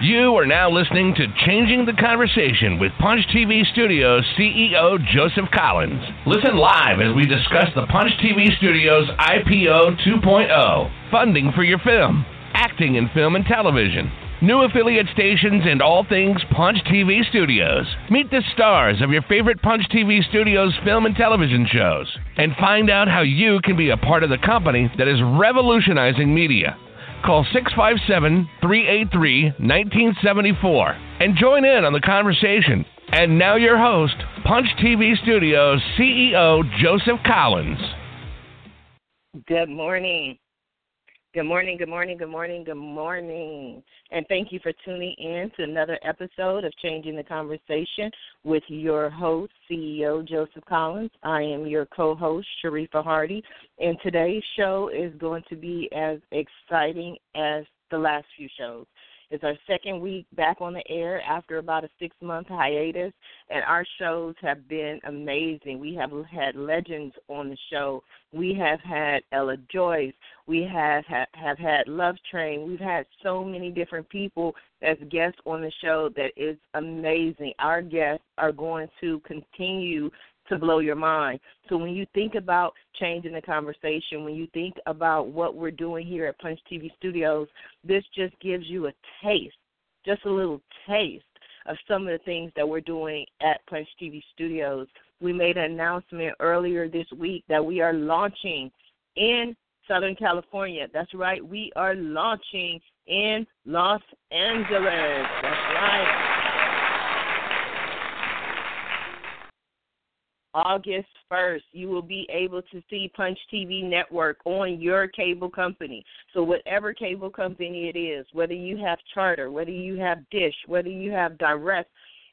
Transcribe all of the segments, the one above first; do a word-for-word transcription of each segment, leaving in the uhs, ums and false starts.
You are now listening to Changing the Conversation with Punch T V Studios C E O Joseph Collins. Listen live as we discuss the Punch T V Studios I P O two point oh, funding for your film, acting in film and television, new affiliate stations, and all things Punch T V Studios. Meet the stars of your favorite Punch T V Studios film and television shows, and find out how you can be a part of the company that is revolutionizing media. Call six five seven, three eight three, one nine seven four and join in on the conversation. And now your host, Punch T V Studios C E O Joseph Collins. Good morning. Good morning, good morning, good morning, good morning. And thank you for tuning in to another episode of Changing the Conversation with your host, C E O Joseph Collins. I am your co-host, Sharifa Hardy, and today's show is going to be as exciting as the last few shows. It's our second week back on the air after about a six-month hiatus, and our shows have been amazing. We have had legends on the show. We have had Ella Joyce. We have, have, have had Love Train. We've had so many different people as guests on the show that is amazing. Our guests are going to continue to blow your mind. So when you think about changing the conversation, when you think about what we're doing here at Punch T V Studios, this just gives you a taste, just a little taste of some of the things that we're doing at Punch T V Studios. We made an announcement earlier this week that we are launching in Southern California. That's right, we are launching in Los Angeles. That's right. August first, you will be able to see Punch T V Network on your cable company. So whatever cable company it is, whether you have Charter, whether you have Dish, whether you have Direct,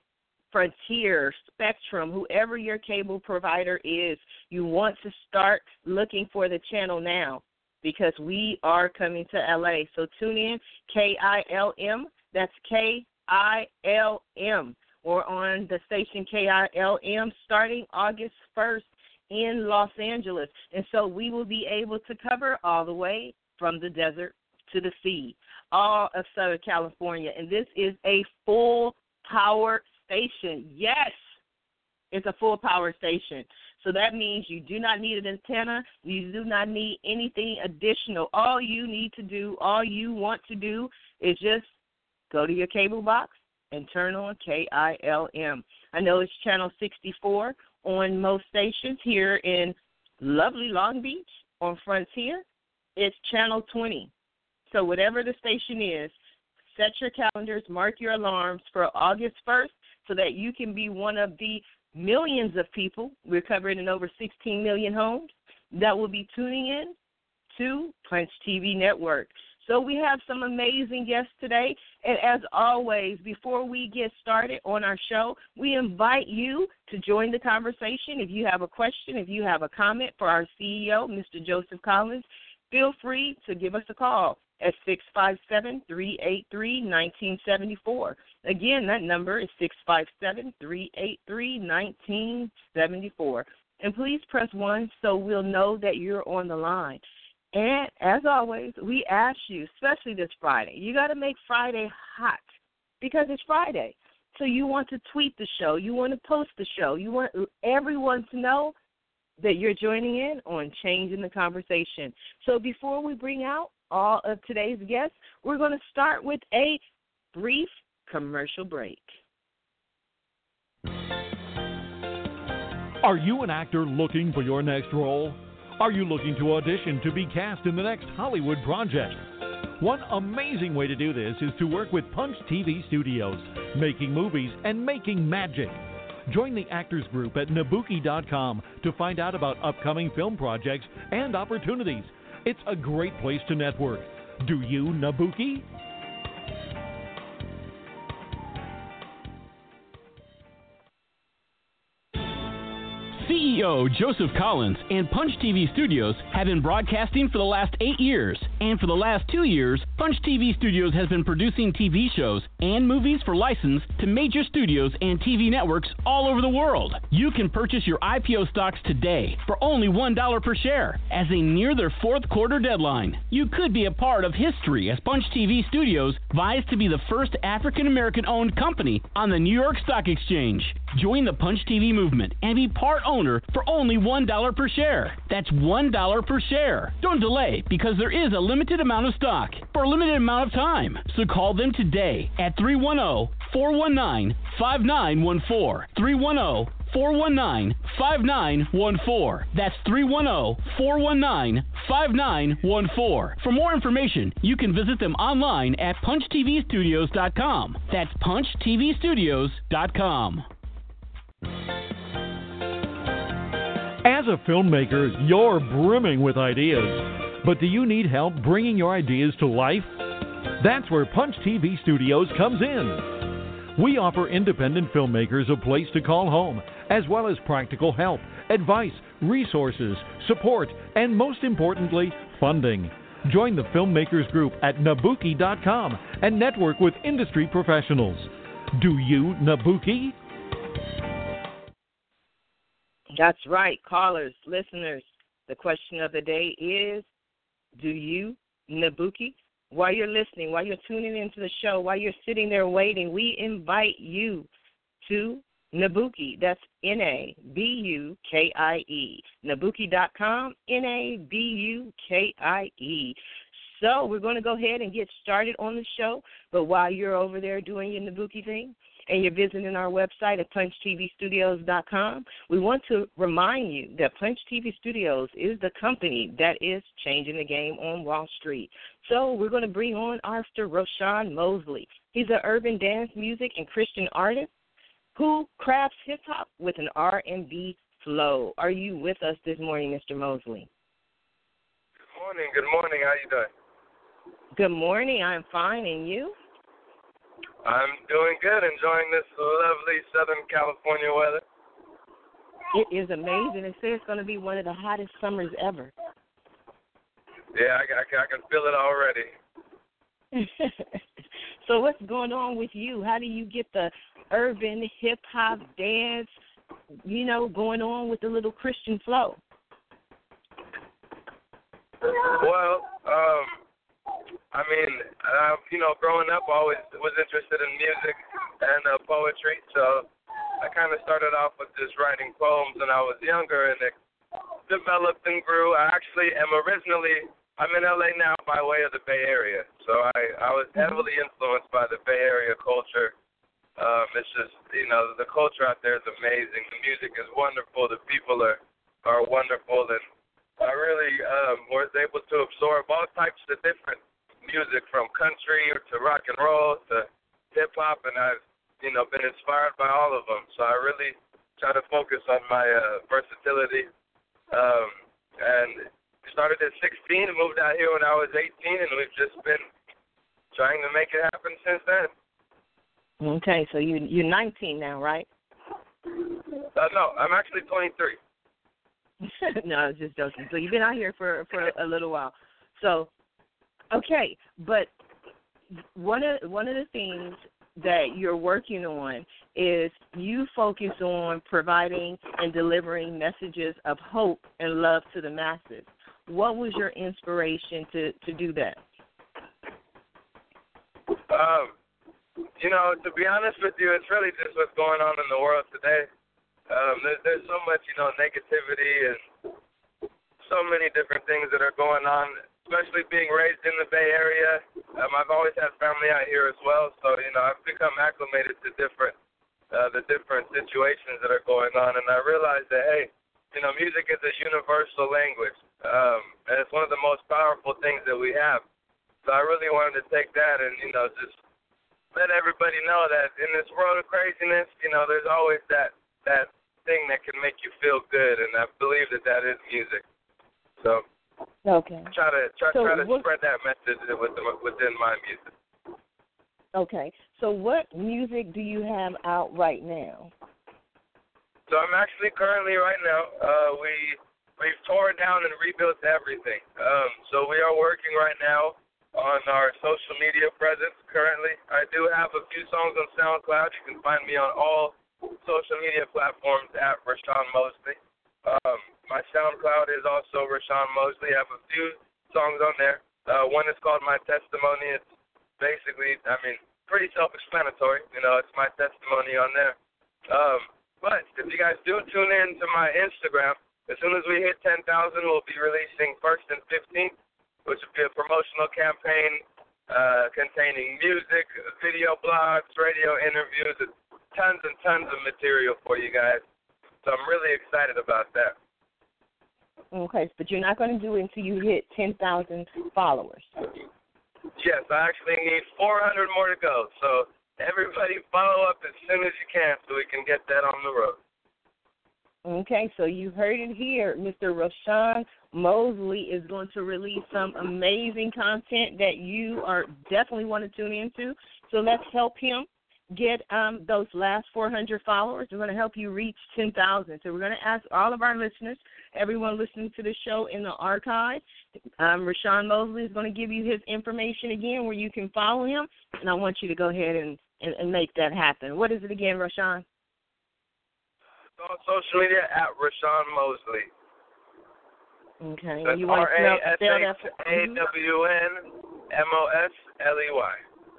Frontier, Spectrum, whoever your cable provider is, you want to start looking for the channel now because we are coming to L A. So tune in, K I L M, that's K I L M. or on the station K I L M starting August first in Los Angeles. And so we will be able to cover all the way from the desert to the sea, all of Southern California. And this is a full power station. Yes, it's a full power station. So that means you do not need an antenna. You do not need anything additional. All you need to do, all you want to do is just go to your cable box and turn on K I L M. I know it's channel sixty-four on most stations. Here in lovely Long Beach on Frontier, it's channel twenty. So whatever the station is, set your calendars, mark your alarms for August first so that you can be one of the millions of people, we're covering in over sixteen million homes, that will be tuning in to Punch T V Network. So we have some amazing guests today, and as always, before we get started on our show, we invite you to join the conversation. If you have a question, if you have a comment for our C E O, Mister Joseph Collins, feel free to give us a call at six five seven, three eight three, one nine seven four. Again, that number is six five seven, three eight three, one nine seven four. And please press one so we'll know that you're on the line. And as always, we ask you, especially this Friday, you got to make Friday hot because it's Friday. So you want to tweet the show. You want to post the show. You want everyone to know that you're joining in on Changing the Conversation. So before we bring out all of today's guests, we're going to start with a brief commercial break. Are you an actor looking for your next role? Are you looking to audition to be cast in the next Hollywood project? One amazing way to do this is to work with Punch T V Studios, making movies and making magic. Join the actors group at Nabuki dot com to find out about upcoming film projects and opportunities. It's a great place to network. Do you, Nabuki? C C E O Joseph Collins and Punch T V Studios have been broadcasting for the last eight years. And for the last two years, Punch T V Studios has been producing T V shows and movies for license to major studios and T V networks all over the world. You can purchase your I P O stocks today for only one dollar per share as they near their fourth quarter deadline. You could be a part of history as Punch T V Studios vies to be the first African-American owned company on the New York Stock Exchange. Join the Punch T V movement and be part owner for only one dollar per share. That's one dollar per share. Don't delay because there is a limited amount of stock for a limited amount of time. So call them today at three one zero, four one nine, five nine one four. three one zero, four one nine, five nine one four. That's three one zero, four one nine, five nine one four. For more information, you can visit them online at punch t v studios dot com. That's punch t v studios dot com. As a filmmaker, you're brimming with ideas. But do you need help bringing your ideas to life? That's where Punch T V Studios comes in. We offer independent filmmakers a place to call home, as well as practical help, advice, resources, support, and most importantly, funding. Join the Filmmakers Group at Nabuki dot com and network with industry professionals. Do you Nabuki? That's right, callers, listeners. The question of the day is, do you Nabuki? While you're listening, while you're tuning into the show, while you're sitting there waiting, we invite you to Nabuki. That's N A B U K I E. Nabuki dot com, N A B U K I E. So we're going to go ahead and get started on the show. But while you're over there doing your Nabuki thing and you're visiting our website at punch t v studios dot com, we want to remind you that Punch T V Studios is the company that is changing the game on Wall Street. So we're going to bring on Mister Roshan Mosley. He's an urban dance music and Christian artist who crafts hip-hop with an R and B flow. Are you with us this morning, Mister Mosley? Good morning. Good morning. How you doing? Good morning. I'm fine. And you? I'm doing good. Enjoying this lovely Southern California weather. It is amazing. They say it's going to be one of the hottest summers ever. Yeah, I, I, I can feel it already. So what's going on with you? How do you get the urban hip-hop dance, you know, going on with the little Christian flow? Well, um, I mean, uh, you know, growing up, I always was interested in music and uh, poetry, so I kind of started off with just writing poems when I was younger, and it developed and grew. I actually am originally, I'm in L A now by way of the Bay Area, so I, I was heavily influenced by the Bay Area culture. Um, it's just, you know, the culture out there is amazing. The music is wonderful. The people are, are wonderful, and I really um, was able to absorb all types of different music, from country to rock and roll to hip-hop, and I've, you know, been inspired by all of them. So I really try to focus on my uh, versatility. Um, and started at sixteen and moved out here when I was eighteen, and we've just been trying to make it happen since then. Okay, so you, you're nineteen now, right? Uh, no, I'm actually twenty-three. No, I was just joking. So you've been out here for, for a little while. So, okay, but one of one of the things that you're working on is you focus on providing and delivering messages of hope and love to the masses. What was your inspiration to, to do that? Um, you know, to be honest with you, it's really just what's going on in the world today. Um, there's, there's so much, you know, negativity and so many different things that are going on, especially being raised in the Bay Area. Um, I've always had family out here as well, so, you know, I've become acclimated to different, uh, the different situations that are going on, and I realized that, hey, you know, music is a universal language, um, and it's one of the most powerful things that we have. So I really wanted to take that and, you know, just let everybody know that in this world of craziness, you know, there's always that, that thing that can make you feel good, and I believe that that is music. So okay, try to try, so try to what, spread that message within, within my music. Okay, so what music do you have out right now? So I'm actually currently right now, uh, we, we've torn down and rebuilt everything. Um, so we are working right now on our social media presence currently. I do have a few songs on SoundCloud. You can find me on all social media platforms at Rashawn Mosley. Um, my SoundCloud is also Rashawn Mosley. I have a few songs on there. Uh, one is called My Testimony. It's basically, I mean, pretty self-explanatory. You know, it's my testimony on there. Um, but if you guys do tune in to my Instagram, as soon as we hit ten thousand, we'll be releasing first and fifteenth, which will be a promotional campaign uh, containing music, video blogs, radio interviews, and tons and tons of material for you guys. So I'm really excited about that. Okay, but you're not going to do it until you hit ten thousand followers. Yes, I actually need four hundred more to go. So everybody follow up as soon as you can so we can get that on the road. Okay, so you heard it here. Mister Rashawn Mosley is going to release some amazing content that you are definitely want to tune into. So let's help him get um, those last four hundred followers. We're going to help you reach ten thousand. So we're going to ask all of our listeners, everyone listening to the show in the archive, um, Rashawn Mosley is going to give you his information again where you can follow him, and I want you to go ahead and, and, and make that happen. What is it again, Rashawn? On social media at Rashawn Mosley. Okay. That's You want R to A S spell H that? A W N M O S L E Y.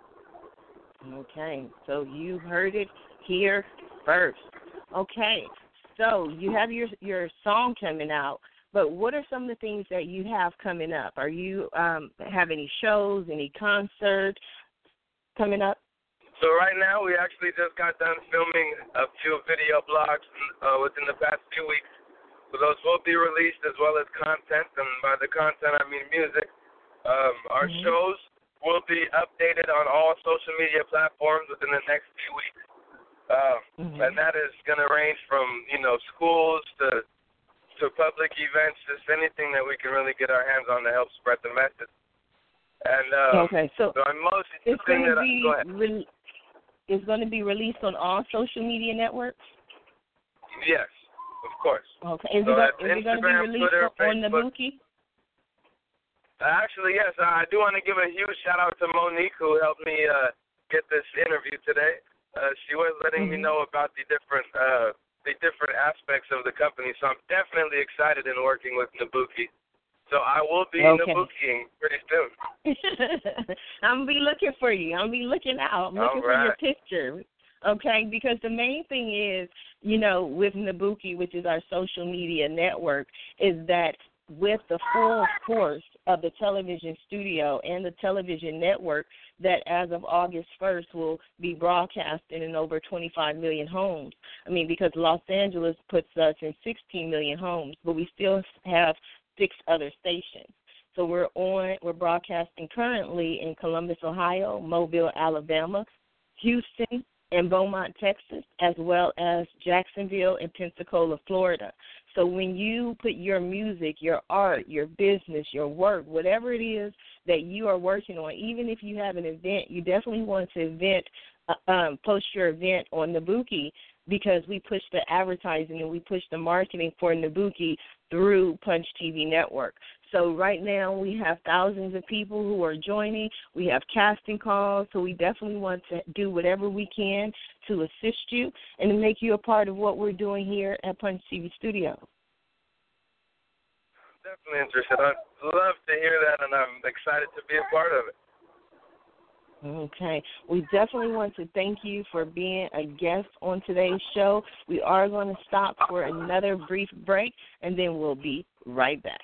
Okay, so you heard it here first. Okay, so you have your your song coming out, but what are some of the things that you have coming up? Are you um, have any shows, any concerts coming up? So right now we actually just got done filming a few video blogs uh, within the past few weeks. So those will be released as well as content, and by the content I mean music. Um, our mm-hmm. shows will be updated on all social media platforms within the next few weeks. Um, mm-hmm. And that is going to range from, you know, schools to to public events, just anything that we can really get our hands on to help spread the message. And um, okay, so, so I'm most it's going to be I, go re- it's going to be released on all social media networks? Yes, of course. Okay, is so it, is it going to be released Twitter, on Facebook. Nabuki? Actually, yes. I do want to give a huge shout-out to Monique, who helped me uh, get this interview today. Uh, she was letting mm-hmm. me know about the different uh, the different aspects of the company, so I'm definitely excited in working with Nabuki. So I will be okay. Nabukiing pretty soon. I'm going to be looking for you. I'm going to be looking out. I'm looking All right. for your picture. Okay, because the main thing is, you know, with Nabuki, which is our social media network, is that with the full force of the television studio and the television network that as of August first will be broadcasting in over twenty-five million homes. I mean, because Los Angeles puts us in sixteen million homes, but we still have six other stations. So we're on, we're broadcasting currently in Columbus, Ohio, Mobile, Alabama, Houston, and Beaumont, Texas, as well as Jacksonville and Pensacola, Florida. So when you put your music, your art, your business, your work, whatever it is that you are working on, even if you have an event, you definitely want to event, uh, um, post your event on Nabuki, because we push the advertising and we push the marketing for Nabuki through Punch T V Network. So right now we have thousands of people who are joining. We have casting calls, so we definitely want to do whatever we can to assist you and to make you a part of what we're doing here at Punch T V Studio. Definitely interested. I'd love to hear that, and I'm excited to be a part of it. Okay. We definitely want to thank you for being a guest on today's show. We are going to stop for another brief break, and then we'll be right back.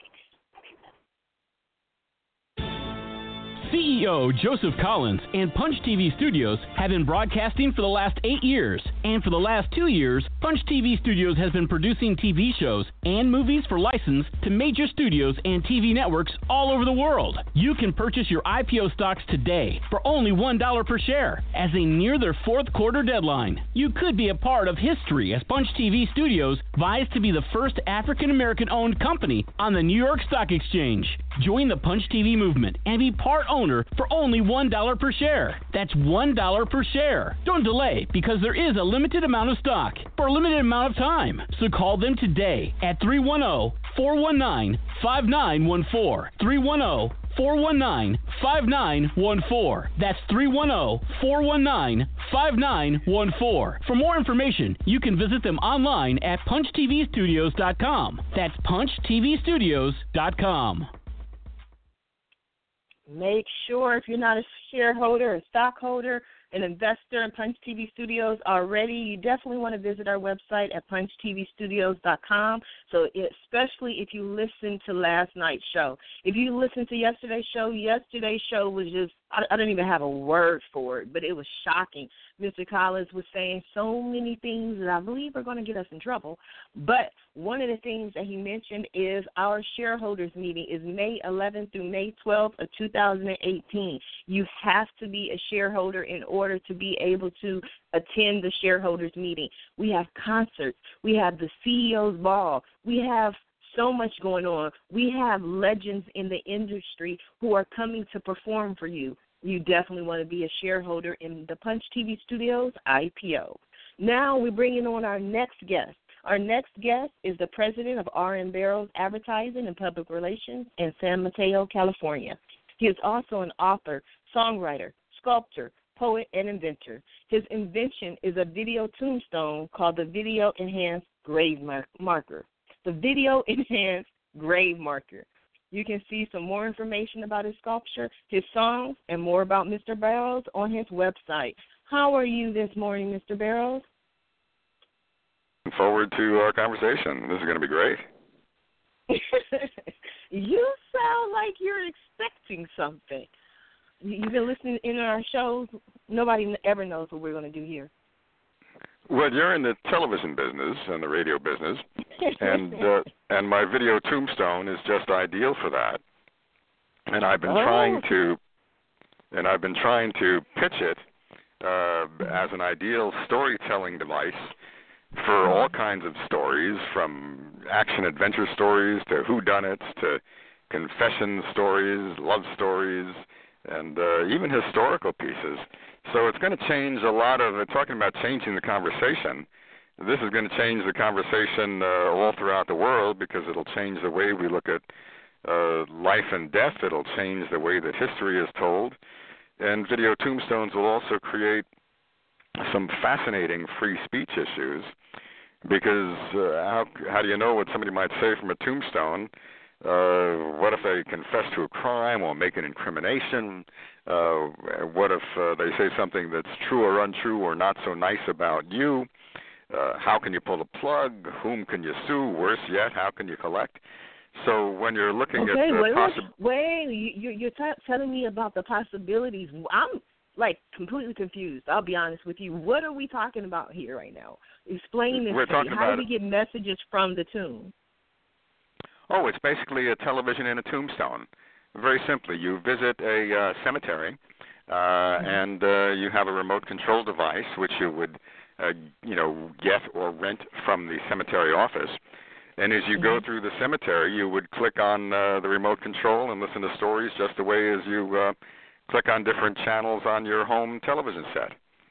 C E O Joseph Collins and Punch T V Studios have been broadcasting for the last eight years. And for the last two years, Punch T V Studios has been producing T V shows and movies for license to major studios and T V networks all over the world. You can purchase your I P O stocks today for only one dollar per share as they near their fourth quarter deadline. You could be a part of history as Punch T V Studios vies to be the first African-American owned company on the New York Stock Exchange. Join the Punch T V movement and be part owner for only one dollar per share. That's one dollar per share. Don't delay, because there is a limited amount of stock for a limited amount of time. So call them today at three one zero, four one nine, five nine one four. three one zero, four one nine, five nine one four. That's three one zero, four one nine, five nine one four. For more information, you can visit them online at punch t v studios dot com. That's punch t v studios dot com. Make sure, if you're not a shareholder, a stockholder, an investor in Punch T V Studios already, you definitely want to visit our website at punch t v studios dot com. So especially if you listen to last night's show. If you listened to yesterday's show, yesterday's show was just, I, I don't even have a word for it, but it was shocking. Mister Collins was saying so many things that I believe are going to get us in trouble. But one of the things that he mentioned is our shareholders meeting is May eleventh through May twelfth of two thousand eighteen. You have to be a shareholder in order to be able to attend the shareholders meeting. We have concerts. We have the C E O's ball. We have so much going on. We have legends in the industry who are coming to perform for you. You definitely want to be a shareholder in the Punch T V Studios I P O. Now we're bringing on our next guest. Our next guest is the president of R and Barrels Advertising and Public Relations in San Mateo, California. He is also an author, songwriter, sculptor, poet, and inventor. His invention is a video tombstone called the Video Enhanced Grave Marker. The Video Enhanced Grave Marker. You can see some more information about his sculpture, his songs, and more about Mister Barrels on his website. How are you this morning, Mister Barrels? Looking forward to our conversation. This is going to be great. You sound like you're expecting something. You've been listening in our shows. Nobody ever knows what we're going to do here. Well, you're in the television business and the radio business, and uh, and my video tombstone is just ideal for that. And I've been oh. trying to, and I've been trying to pitch it uh, as an ideal storytelling device for all kinds of stories, from action adventure stories to whodunits to confession stories, love stories, and uh, even historical pieces. So it's going to change a lot of, uh, talking about changing the conversation, this is going to change the conversation uh, all throughout the world, because it'll change the way we look at uh, life and death. It'll change the way that history is told. And video tombstones will also create some fascinating free speech issues, because uh, how, how do you know what somebody might say from a tombstone? Uh, what if they confess to a crime or make an incrimination? Uh, what if uh, they say something that's true or untrue or not so nice about you? Uh, how can you pull the plug? Whom can you sue? Worse yet, how can you collect? So when you're looking okay, at the wait, possibilities... wait, you, you're t- telling me about the possibilities. I'm, like, completely confused. I'll be honest with you. What are we talking about here right now? Explain this We're to me. talking How about do we get messages from the tomb? Oh, it's basically a television and a tombstone. Very simply, you visit a uh, cemetery, uh, mm-hmm. and uh, you have a remote control device, which you would, uh, you know, get or rent from the cemetery office. And as you mm-hmm. go through the cemetery, you would click on uh, the remote control and listen to stories just the way as you uh, click on different channels on your home television set.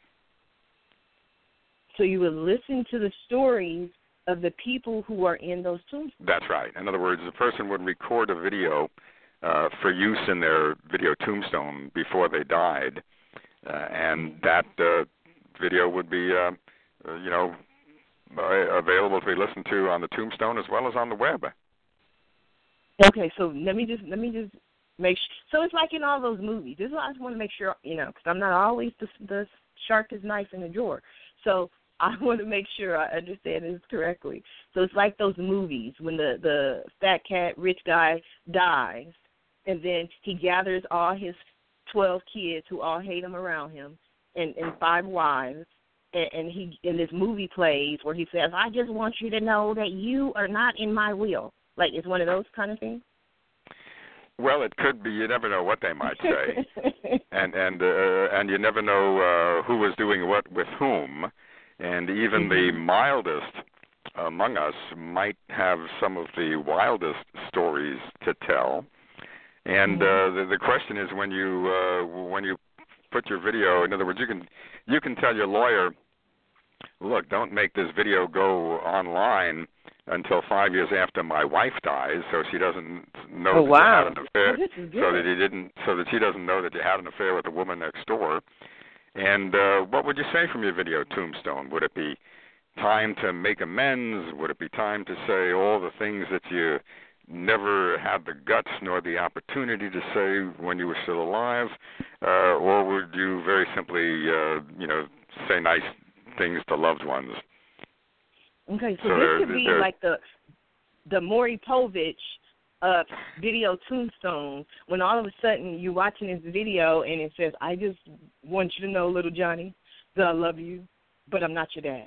So you would listen to the stories of the people who are in those tombstones. That's right. In other words, the person would record a video uh, for use in their video tombstone before they died, uh, and that uh, video would be, uh, uh, you know, uh, available to be listened to on the tombstone as well as on the web. Okay, so let me just let me just make sure. So it's like in all those movies. This is what I just want to make sure, you know, because I'm not always the, the sharpest knife in the drawer. So I want to make sure I understand this correctly. So it's like those movies when the, the fat cat rich guy dies, and then he gathers all his twelve kids who all hate him around him, and, and five wives, and, and he in this movie plays where he says, "I just want you to know that you are not in my will." Like, it's one of those kind of things. Well, it could be. You never know what they might say, and and uh, and you never know uh, who is doing what with whom. And even the mildest among us might have some of the wildest stories to tell. And uh, the, the question is, when you uh, when you put your video, in other words, you can you can tell your lawyer, look, don't make this video go online until five years after my wife dies, so she doesn't know oh, that wow. you had an affair, oh, so that you didn't, so that she doesn't know that you had an affair with the woman next door. And uh, what would you say from your video tombstone? Would it be time to make amends? Would it be time to say all the things that you never had the guts nor the opportunity to say when you were still alive? Uh, or would you very simply, uh, you know, say nice things to loved ones? Okay, so, so this could be like the the Maury Povich uh, video tombstone, when all of a sudden you're watching this video and it says, I just want you to know, little Johnny, that I love you, but I'm not your dad.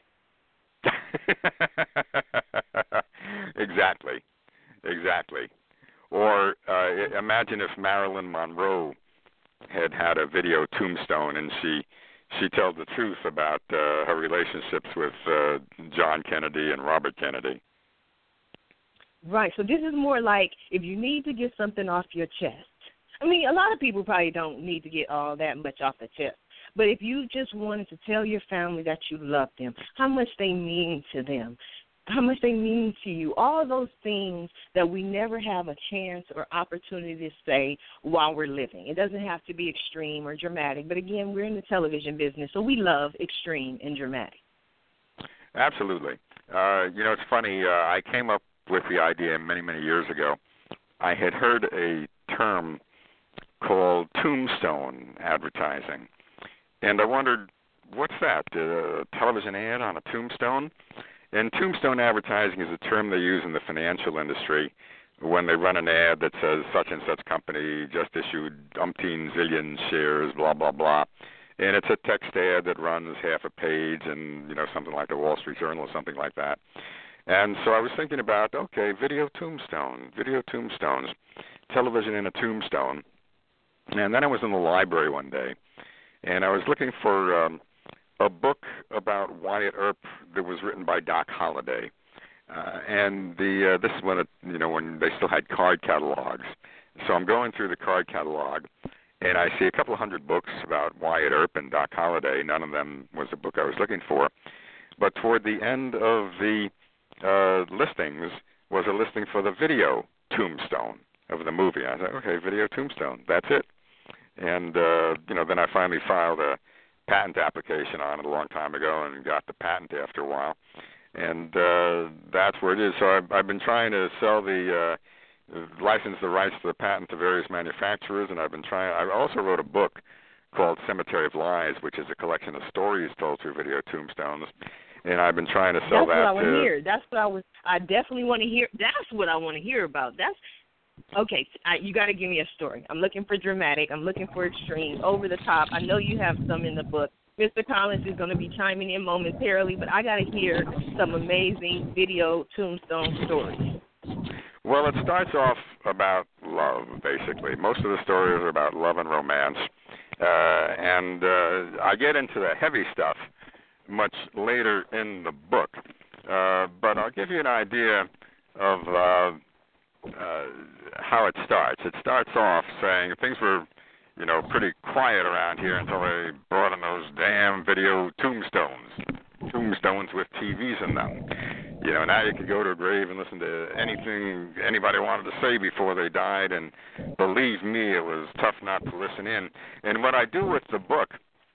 Exactly. Exactly. Or uh, imagine if Marilyn Monroe had had a video tombstone and she she tells the truth about uh, her relationships with uh, John Kennedy and Robert Kennedy. Right. So this is more like if you need to get something off your chest. I mean, a lot of people probably don't need to get all that much off the chest. But if you just wanted to tell your family that you love them, how much they mean to them, how much they mean to you, all of those things that we never have a chance or opportunity to say while we're living. It doesn't have to be extreme or dramatic, but again, we're in the television business, so we love extreme and dramatic. Absolutely. Uh, you know, it's funny, uh, I came up with the idea many, many years ago. I had heard a term called tombstone advertising, and I wondered, what's that, a television ad on a tombstone? And tombstone advertising is a term they use in the financial industry when they run an ad that says such and such company just issued umpteen zillion shares, blah, blah, blah. And it's a text ad that runs half a page and, you know, something like the Wall Street Journal or something like that. And so I was thinking about, okay, video tombstone, video tombstones, television in a tombstone. And then I was in the library one day, and I was looking for um, a book about Wyatt Earp that was written by Doc Holliday, uh, and the uh, this is when it, you know when they still had card catalogs. So I'm going through the card catalog, and I see a couple of hundred books about Wyatt Earp and Doc Holliday. None of them was the book I was looking for, but toward the end of the uh, listings was a listing for the video tombstone of the movie. I thought, okay, video tombstone, that's it. And uh, you know, then I finally filed a patent application on it a long time ago and got the patent after a while, and uh, that's where it is. So I've, I've been trying to sell the uh, license the rights to the patent to various manufacturers, and I've been trying. I also wrote a book called Cemetery of Lies, which is a collection of stories told through video tombstones, and I've been trying to sell that's that. That's what I want to to hear. That's what I was. I definitely want to hear. That's what I want to hear about. That's. Okay, I, you got to give me a story. I'm looking for dramatic. I'm looking for extreme, over the top. I know you have some in the book. Mister Collins is going to be chiming in momentarily, but I got to hear some amazing video tombstone stories. Well, it starts off about love, basically. Most of the stories are about love and romance, uh, and uh, I get into the heavy stuff much later in the book, uh, but I'll give you an idea of Uh, Uh, how it starts. It starts off saying things were, you know, pretty quiet around here until they brought in those damn video tombstones, tombstones with T Vs in them. You know, now you could go to a grave and listen to anything anybody wanted to say before they died, and believe me, it was tough not to listen in. And what I do with the book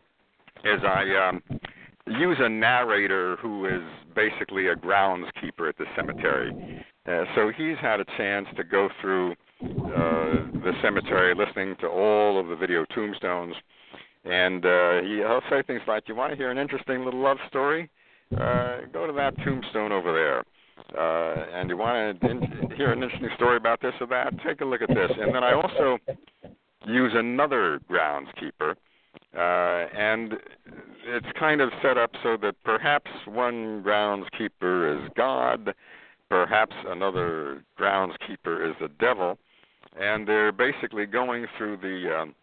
is I um, use a narrator who is basically a groundskeeper at the cemetery. Uh, so he's had a chance to go through uh, the cemetery, listening to all of the video tombstones, and uh, he, he'll say things like, you want to hear an interesting little love story? Uh, go to that tombstone over there. Uh, and you want to in- hear an interesting story about this or that? Take a look at this. And then I also use another groundskeeper, uh, and it's kind of set up so that perhaps one groundskeeper is God, perhaps another groundskeeper is the devil, and they're basically going through the um,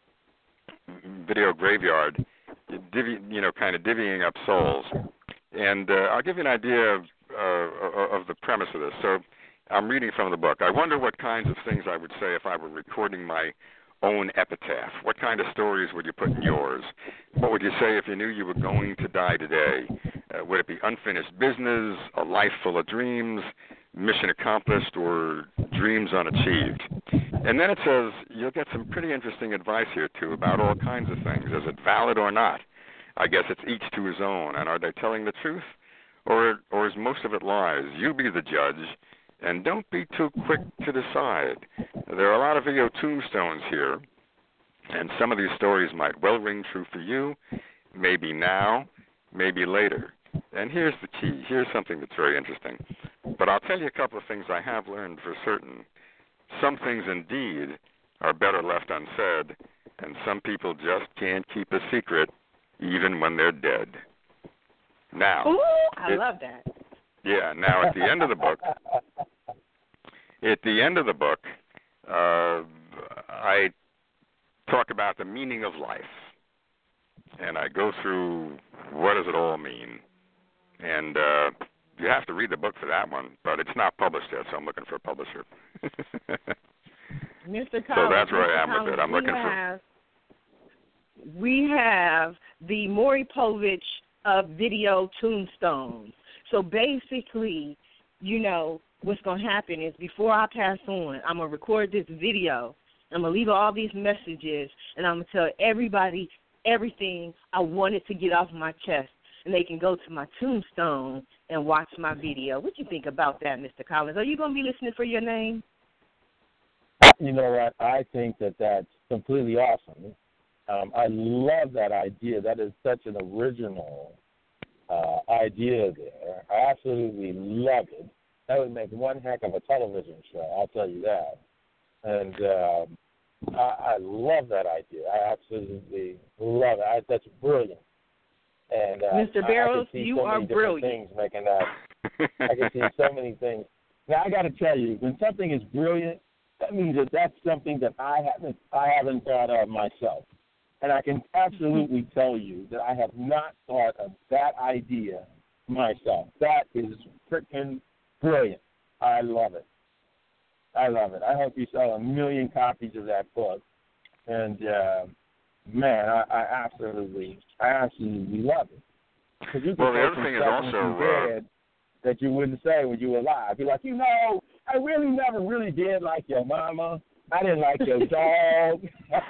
video graveyard, divvy, you know, kind of divvying up souls. And uh, I'll give you an idea of, uh, of the premise of this. So I'm reading from the book. I wonder what kinds of things I would say if I were recording my own epitaph. What kind of stories would you put in yours? What would you say if you knew you were going to die today? Uh, would it be unfinished business, a life full of dreams, mission accomplished, or dreams unachieved? And then it says you'll get some pretty interesting advice here, too, about all kinds of things. Is it valid or not? I guess it's each to his own. And are they telling the truth? Or, or is most of it lies? You be the judge. And don't be too quick to decide. There are a lot of video tombstones here, and some of these stories might well ring true for you, maybe now, maybe later. And here's the key. Here's something that's very interesting. But I'll tell you a couple of things I have learned for certain. Some things, indeed, are better left unsaid, and some people just can't keep a secret even when they're dead. Now, Ooh, I it, love that. Yeah, now at the end of the book, at the end of the book, uh, I talk about the meaning of life, and I go through what does it all mean. And uh, you have to read the book for that one, but it's not published yet, so I'm looking for a publisher. Mister Collins, so that's where Mister I am Collins, with it. I'm looking have, for. We have the Maury Povich of video tombstones. So basically, you know, what's going to happen is before I pass on, I'm going to record this video. I'm going to leave all these messages, and I'm going to tell everybody everything I wanted to get off my chest. And they can go to my tombstone and watch my video. What do you think about that, Mister Collins? Are you going to be listening for your name? You know what? I think that that's completely awesome. Um, I love that idea. That is such an original Uh, idea there. I absolutely love it. That would make one heck of a television show, I'll tell you that. And um, I, I love that idea. I absolutely love it. I, that's brilliant. And uh, Mister Barrows, I, I you so are many brilliant. Things making that. I can see so many things. Now I got to tell you, when something is brilliant, that means that that's something that I haven't I haven't thought of myself. And I can absolutely tell you that I have not thought of that idea myself. That is freaking brilliant. I love it. I love it. I hope you sell a million copies of that book. And, uh, man, I, I absolutely, I absolutely love it. Because you can well, the say other some thing is stuff also when you're dead that you wouldn't say when you were alive. Be like, you know, I really never really did like your mama. I didn't like your dog.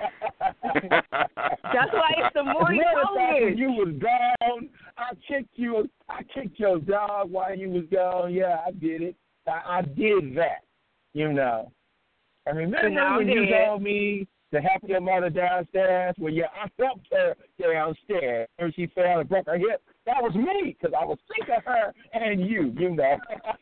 That's why it's the Maury Povich. You was gone. I kicked you. I kicked your dog while you was gone. Yeah, I did it. I, I did that. You know. I remember when you told me to help your mother downstairs. Well, yeah, I helped her downstairs, and she fell and broke her hip. That was me, because I was sick of her and you. You know.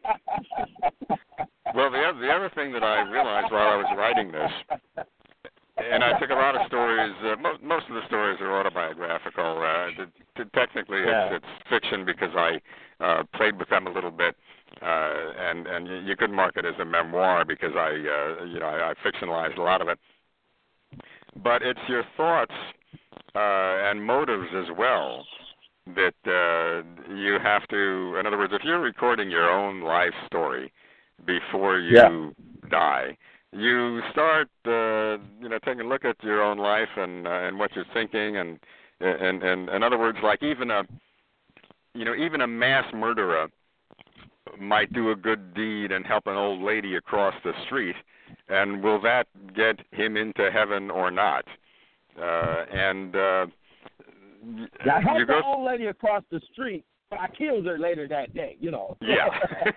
Well, the other, the other thing that I realized while I was writing this, and I took a lot of stories, uh, most, most of the stories are autobiographical. Uh, the, the, technically, yeah. it's, it's fiction because I uh, played with them a little bit, uh, and, and you, you could mark it as a memoir because I, uh, you know, I, I fictionalized a lot of it. But it's your thoughts uh, and motives as well that uh, you have to, in other words, if you're recording your own life story before you yeah. die, you start, uh, you know, taking a look at your own life and uh, and what you're thinking, and and and in other words, like even a, you know, even a mass murderer might do a good deed and help an old lady across the street, and will that get him into heaven or not? Uh, and uh, I helped you the go, old lady across the street. But I killed her later that day, you know. Yeah.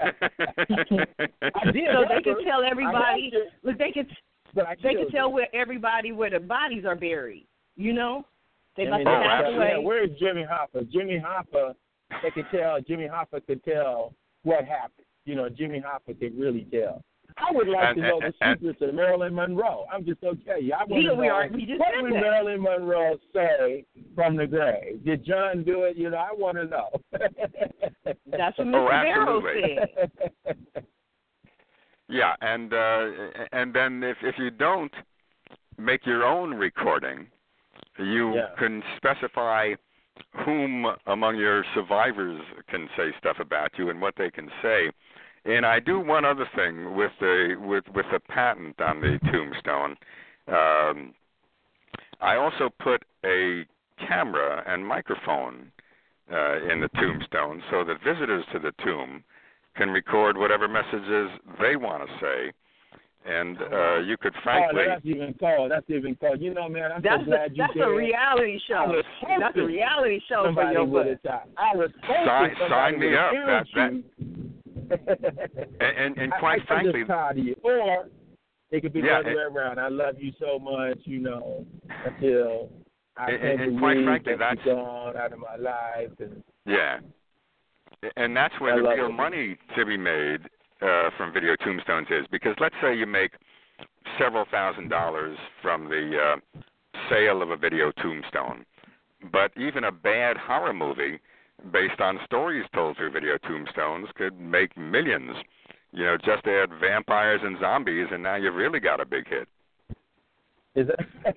I did. So they can tell everybody. Look, they can. But I they can her. tell where everybody where the bodies are buried. You know, they I must mean, have oh, passed absolutely. away. Yeah, where's Jimmy Hoffa? Jimmy Hoffa, they could tell. Jimmy Hoffa could tell what happened. You know, Jimmy Hoffa could really tell. I would like and, to know and, the secrets of Marilyn Monroe. I'm just going to tell you. I want Yeah, to we know are- we just what said would that. Marilyn Monroe say from the grave? Did John do it? You know, I want to know. That's what Mister Oh, Barrows absolutely. said. Yeah, and uh, and then if if you don't make your own recording, you Yeah. can specify whom among your survivors can say stuff about you and what they can say. And I do one other thing with the with with the patent on the tombstone. Um, I also put a camera and microphone uh, in the tombstone so that visitors to the tomb can record whatever messages they want to say. And uh, you could frankly... Oh, that's even called. That's even called. You know, man, I'm that's so glad a, you That's did. a reality show. That's a reality show for your book. I was sign, sign me up. That, that. and, and, and quite I, I frankly... tired of you. Or it could be yeah, the other way around. I love you so much, you know, until I and, can't and quite frankly, that that's you're gone out of my life. And, yeah. And that's where I the real it. money to be made uh, from video tombstones is. Because let's say you make several thousand dollars from the uh, sale of a video tombstone. But even a bad horror movie based on stories told through video tombstones could make millions. You know, just add vampires and zombies, and now you've really got a big hit. Is it?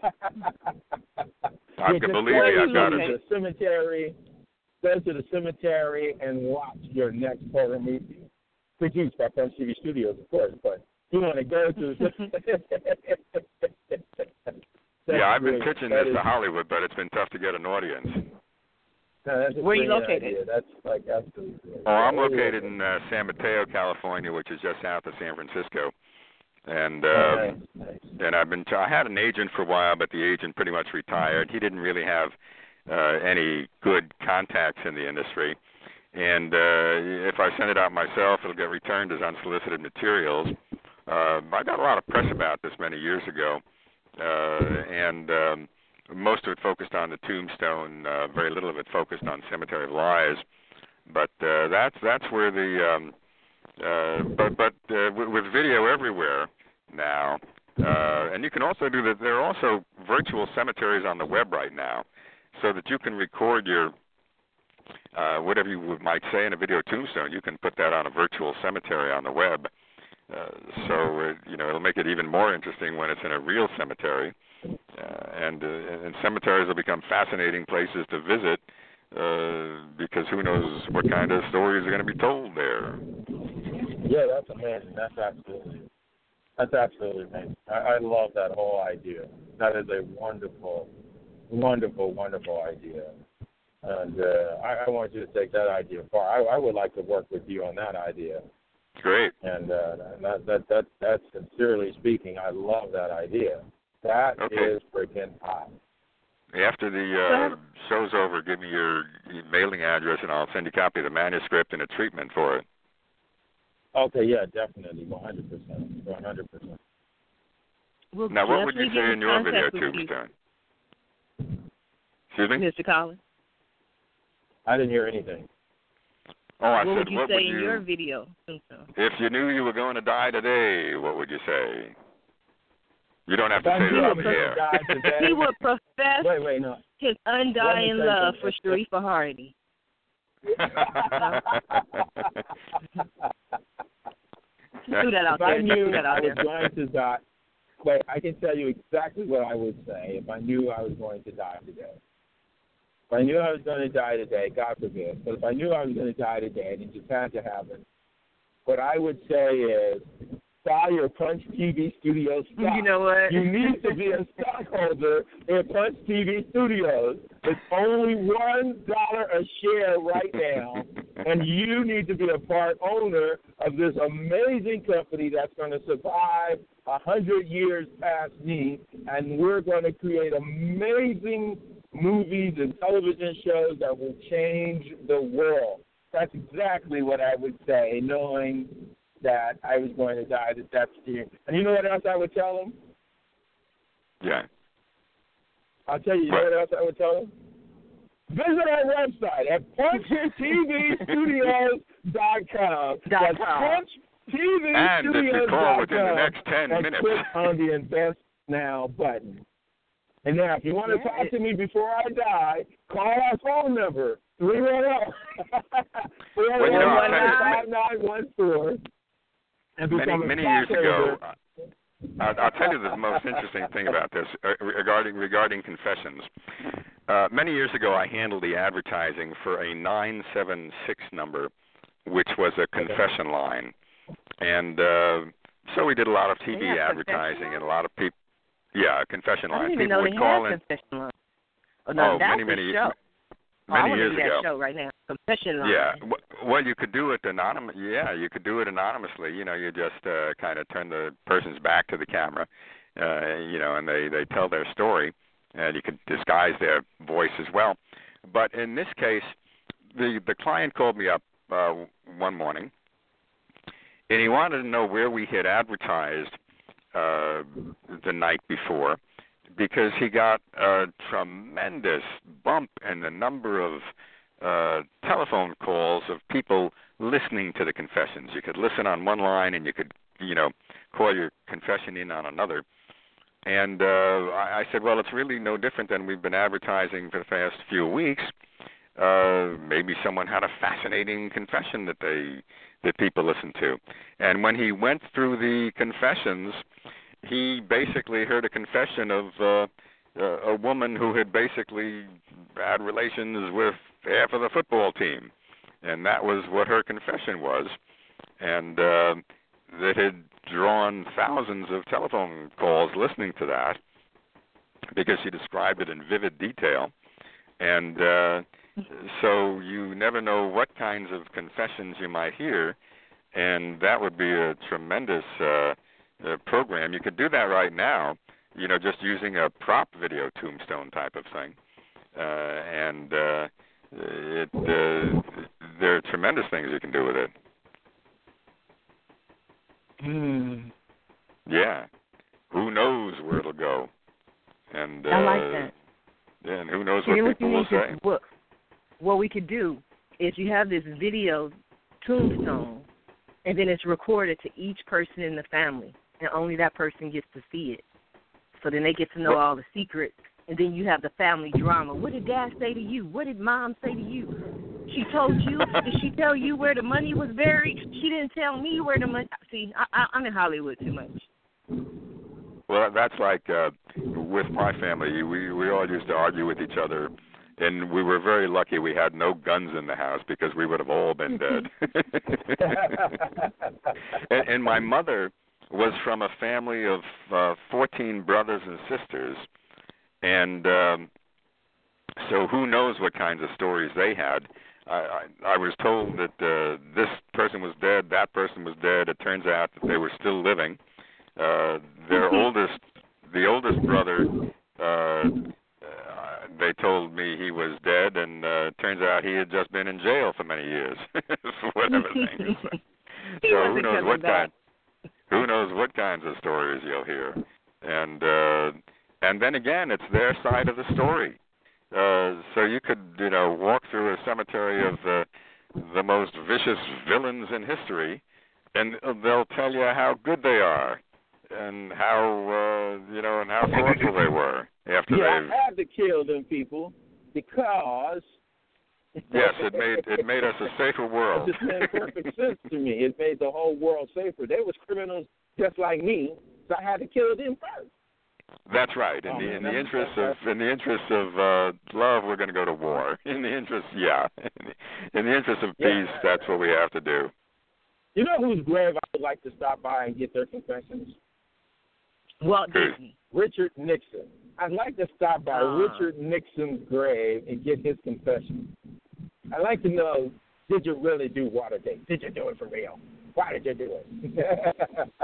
I yeah, can believe me, I've got it. it. To the cemetery, go to the cemetery and watch your next horror movie, produced by Punch T V Studios, of course. But you want to go to the yeah, I've been great. pitching that this is... to Hollywood, but it's been tough to get an audience. No, that's Where are you located? Idea. That's like absolutely. Oh, I'm located in uh, San Mateo, California, which is just south of San Francisco. And um, oh, nice, nice. and I've been. T- I had an agent for a while, but the agent pretty much retired. He didn't really have uh, any good contacts in the industry. And uh, if I send it out myself, it'll get returned as unsolicited materials. Uh, I got a lot of press about this many years ago, uh, and um, most of it focused on the tombstone. Uh, very little of it focused on Cemetery of Lies. But uh, that's that's where the um, uh, but but uh, w- with video everywhere now, uh, and you can also do that. There are also virtual cemeteries on the web right now, so that you can record your uh, whatever you might say in a video tombstone. You can put that on a virtual cemetery on the web. Uh, so it, you know it'll make it even more interesting when it's in a real cemetery, uh, and uh, and cemeteries will become fascinating places to visit uh, because who knows what kind of stories are going to be told there. Yeah, that's amazing. That's absolutely, that's absolutely amazing. I, I love that whole idea. That is a wonderful, wonderful, wonderful idea, and uh, I, I want you to take that idea far. I, I would like to work with you on that idea. Great. And uh, that, that that that's sincerely speaking, I love that idea. That okay. is freaking hot. After the uh, show's over, give me your mailing address, and I'll send you a copy of the manuscript and a treatment for it. Okay, yeah, definitely, one hundred percent, one hundred percent. We'll now, what would you say in your video tombstone? Excuse me? Mister Collins? I didn't hear anything. Oh, I what said, would you what say would in you, your video tombstone? If you knew you were going to die today, what would you say? You don't have to if say that on the air. He would profess wait, wait, no. his undying love for Sharifa Hardy. Threw that out if there. I knew that I out was there. going to die, wait, I can tell you exactly what I would say if I knew I was going to die today. If I knew I was going to die today, God forbid, but if I knew I was going to die today and it just had to happen, what I would say is, buy your Punch T V Studios stock. You know what? You need to be a stockholder in Punch T V Studios. It's only one dollar a share right now, and you need to be a part owner of this amazing company that's going to survive a hundred years past me, and we're going to create amazing movies and television shows that will change the world. That's exactly what I would say, knowing that I was going to die this year. And you know what else I would tell them? Yeah. I'll tell you, you know what else I would tell them? Visit our website at punch t v studios dot com. That's punch t v and studios if you call dot com. within the next ten and minutes. click on the Invest Now button. And now, if you want to yeah. talk to me before I die, call our phone number, three one zero, four one one, five nine one four. Many, many years ago, I'll, I'll tell you the most interesting thing about this uh, regarding regarding confessions. Uh, many years ago, I handled the advertising for a nine seven six number, which was a confession line. and uh, so we did a lot of T V They have advertising, and a lot of people. Yeah, confession I line. didn't even People know would they call had in. confession line. Oh, no, oh, that's many, many, a show. many oh, I want years to see ago. that show right now. Confession line. Yeah, well, you could do it anonymous. Yeah, you could do it anonymously. You know, you just uh, kind of turn the person's back to the camera, uh, you know, and they they tell their story, and you could disguise their voice as well. But in this case, the the client called me up uh, one morning, and he wanted to know where we had advertised uh, the night before, because he got a tremendous bump in the number of uh, telephone calls of people listening to the confessions. You could listen on one line, and you could, you know, call your confession in on another. And uh, I, I said, well, it's really no different than we've been advertising for the past few weeks. Uh, maybe someone had a fascinating confession that they that people listen to. And when he went through the confessions, he basically heard a confession of uh, uh, a woman who had basically had relations with half of the football team, and that was what her confession was, and uh, that had drawn thousands of telephone calls listening to that, because she described it in vivid detail. And uh, so you never know what kinds of confessions you might hear, and that would be a tremendous uh, uh, program. You could do that right now, you know, just using a prop video tombstone type of thing. Uh, and uh, it, uh, there are tremendous things you can do with it. Mm. Yeah. Who knows where it'll go? And uh, I like that. Yeah, and who knows You know what what people you will need to- say. What, what we could do is you have this video tombstone, and then it's recorded to each person in the family, and only that person gets to see it. So then they get to know What? all the secrets, and then you have the family drama. What did Dad say to you? What did Mom say to you? She told you? Did she tell you where the money was buried? She didn't tell me where the money... See, I, I, I'm in Hollywood too much. Well, that's like uh, with my family. We we all used to argue with each other, and we were very lucky we had no guns in the house, because we would have all been dead. and, and my mother was from a family of uh, fourteen brothers and sisters, and um, so who knows what kinds of stories they had. I, I, I was told that uh, this person was dead, that person was dead. It turns out that they were still living. Uh, their oldest, the oldest brother, uh, uh, they told me he was dead, and uh, it turns out he had just been in jail for many years, for whatever thing. He So wasn't who knows coming what back. kind, who knows what kinds of stories you'll hear, and uh, and then again, it's their side of the story. Uh, so you could, you know, walk through a cemetery of the the most vicious villains in history, and they'll tell you how good they are, and how uh, you know, and how thoughtful they were after Yeah, they've. I had to kill them people because. Yes, it made it made us a safer world. It just made perfect sense to me. It made the whole world safer. They was criminals just like me, so I had to kill them first. That's right. In Oh, the man, in the that's- interest that's- of in the interest of uh, love, we're going to go to war. In the interest, yeah. In the interest of peace, Yeah. that's what we have to do. You know whose grave I would like to stop by and get their confessions? Walt Who? Disney. Richard Nixon. I'd like to stop by Ah. Richard Nixon's grave and get his confession. I'd like to know, did you really do Watergate? Did you do it for real? Why did you do it?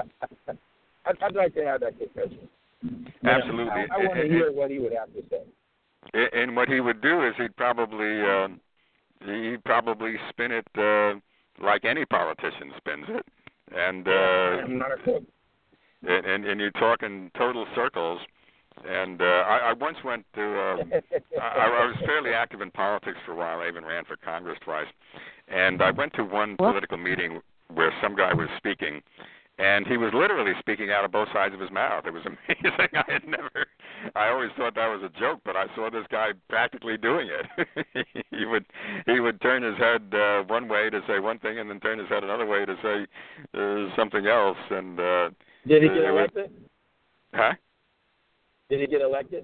I'd, I'd like to have that confession. Absolutely. I, I want to And- hear what he would have to say. and- And what he would do is he'd probably uh, he'd probably spin it uh, like any politician spins it, and uh, I'm not a cook. and, and and you talk in total circles. And uh, I, I once went to, um, I, I was fairly active in politics for a while. I even ran for Congress twice. And I went to one political meeting where some guy was speaking, and he was literally speaking out of both sides of his mouth. It was amazing. I had never, I always thought that was a joke, but I saw this guy practically doing it. he would he would turn his head uh, one way to say one thing and then turn his head another way to say uh, something else. And uh, Did he get uh, elected? Huh? Did he get elected?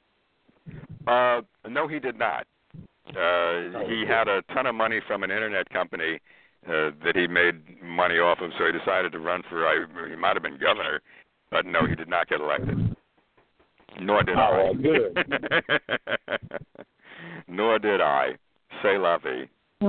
Uh, no, he did not. Uh, he had a ton of money from an internet company, uh, that he made money off of, so he decided to run for, I, he might have been governor, but no, he did not get elected. Nor did I. Oh, good. Nor did I. C'est la vie.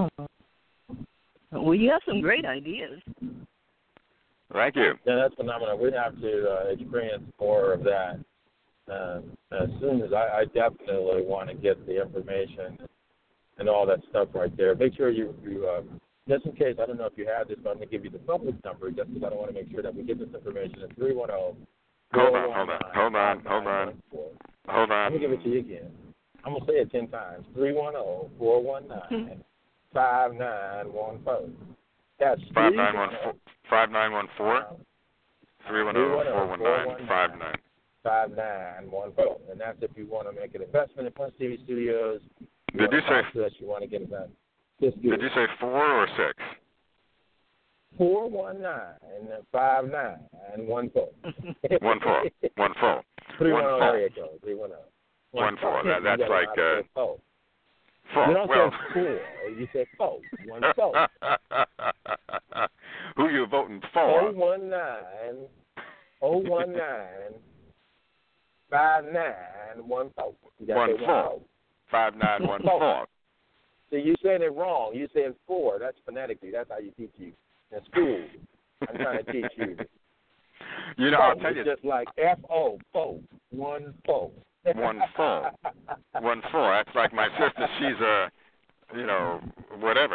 Well, you have some great ideas. Thank you. Yeah, that's phenomenal. We have to uh, experience more of that. Uh, as soon as I, I definitely want to get the information and all that stuff right there. Make sure you, you uh, just in case, I don't know if you have this, but I'm going to give you the public number just because I don't want to make sure that we get this information. It's three one zero. Hold on, hold on, hold on, hold on, hold on. Let me give it to you again. I'm going to say it ten times. three one zero, four one nine, five nine one four. That's five nine one four. five nine one four. three one zero, four one nine, five nine. five nine one four. And that's if you want to make an investment in Punch T V Studios. You Did you say? That you want to get about. Did you say four or six? Four one nine five nine one four. One four. One four. Three one one zero area code. Three one zero. One four. That, that's like uh. Four. Four. You don't well. say four. You say four. One four. Who you voting for? Oh one nine. Oh one nine. Five nine one four. One four. Five nine one four. So you saying it wrong. You saying four. That's phonetically. That's how you teach you in school. I'm trying to teach you. You know, four, I'll tell it's you. Just like F O four. One four. One four. One four. That's like my sister. She's a, you know, whatever.